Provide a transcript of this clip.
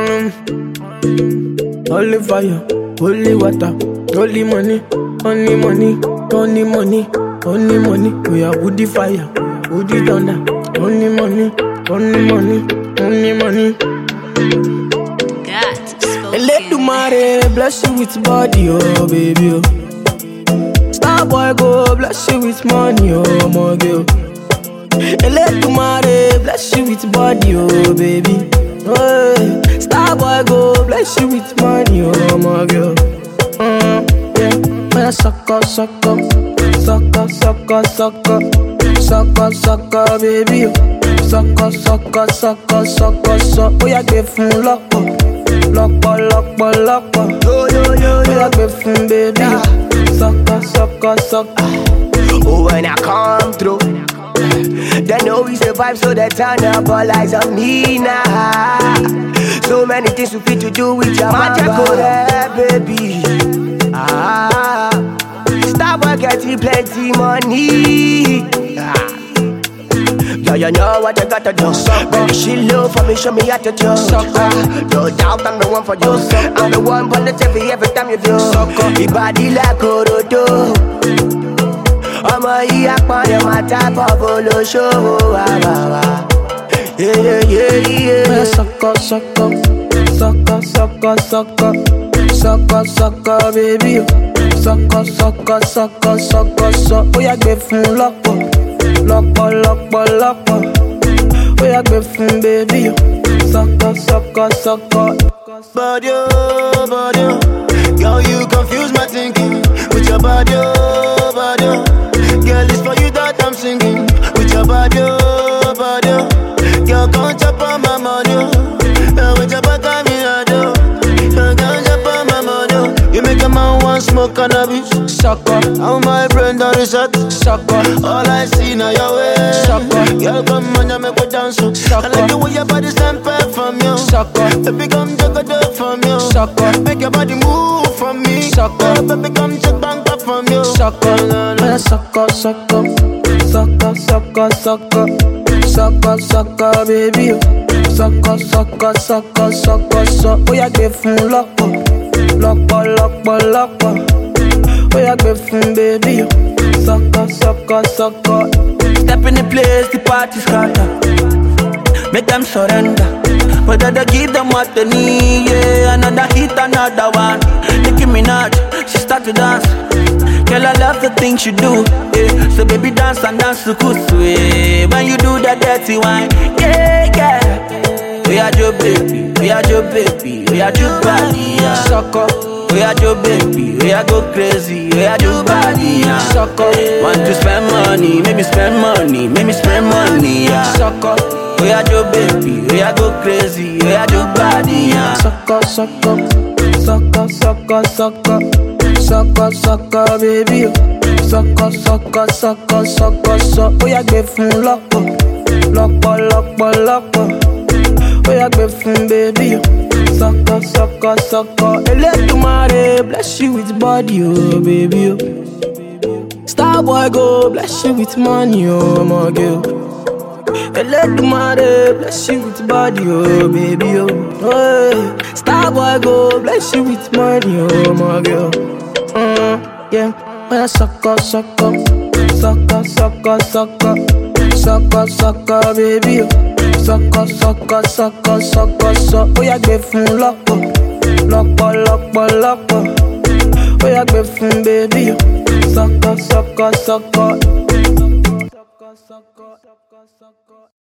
Holy fire, holy water, holy money, only money, only money, only money. We are woody fire, woody thunder, only money, only money, only money. Let the mare bless you with body, oh baby, oh. Star boy go bless you with money, oh my girl. Let the mare bless you with body, oh baby. Oh, star boy go bless you with money, oh my girl. Yeah, sucker, sucker, sucker, sucker, sucker, sucker, sucker, baby. Sucker, sucker, sucker, sucker, sucker. Oh yeah, give him lock up. Lock, yo, yo, yo, yo, baby. Sucker, sucker, sucker. Oh, when I come through, they know we survive, so they turn up all eyes on me now. So many things we fit to do with your magic, baby. Stop getting plenty money. Yeah, you know what you gotta do. Baby, she low for me, show me how to do. No doubt I'm the one for you. I'm the one positive every time you do. Your body like Orodo. I'm a yak my type of olo show. Yeah, yeah, yeah. Sucker, sucker, sucker, sucker, sucker, sucker, sucker, baby. Sucker, sucker, sucker, sucker, sucker. Oh yeah, give him lock up. Lock, oh yeah, give him baby. Sucker, sucker, sucker. Body, body, girl, you confuse my thinking with your body, body. Girl, it's for you that I'm singing with your body, body. Girl, can't chop on my money, with your back on me, I do. Girl, can't chop on my money. You make a man want smoke cannabis. Sucker, how my brain done reset. Sucker, all I see now your way. Sucker, girl, come on, you make me dance. Sucker, I like the way your body stand back from you. Sucker, baby, come take a dip from you. Sucker, make your body move from me. Sucker, baby, come take bank up from you. Sucker, sucker, sucker, sucker, sucker, sucker, sucker, sucker, baby. Sucker, sucker, sucker, sucker, sucker. Oh yeah, give him lock up. Lock. Oh yeah, give him baby. Sucker, sucker, sucker. Step in the place, the party scatter. Make them surrender. Whether they give them what they need, yeah. Another hit, another one. Nicki Minaj, she start to dance. Girl, I love the things you do, yeah. So baby, dance and dance to kusu, yeah. When you do that dirty wine, yeah, yeah. We are your baby, we are your baby, we are your body, yeah. Sucker, we are your baby, we are go crazy, we are your body, yeah. Sucker, want to spend money, make me spend money, make me spend money, yeah. Sucker, we are your baby, we are go crazy, we are your body, yeah. Sucker, sucker, sucker, sucker, sucker, sucker, sucker, baby. Sucker, sucker, sucker, sucker, sucker. Oh yeah, give him lock up. Lock. Oh yeah, give him baby. Sucker, sucker, sucker. Let the mare bless you with body, oh baby. Star boy go bless you with money, oh my girl. Let the mare bless you with body, oh baby. Oh, star boy go bless you with money, oh my girl. Yeah, sucker, sucker, sucker, sucker, sucker, sucker, sucker, baby. Sucker, sucker, sucker, sucker, sucker. Oh yeah, give him lock up. Oh yeah, give him baby. Sucker, sucker, sucker.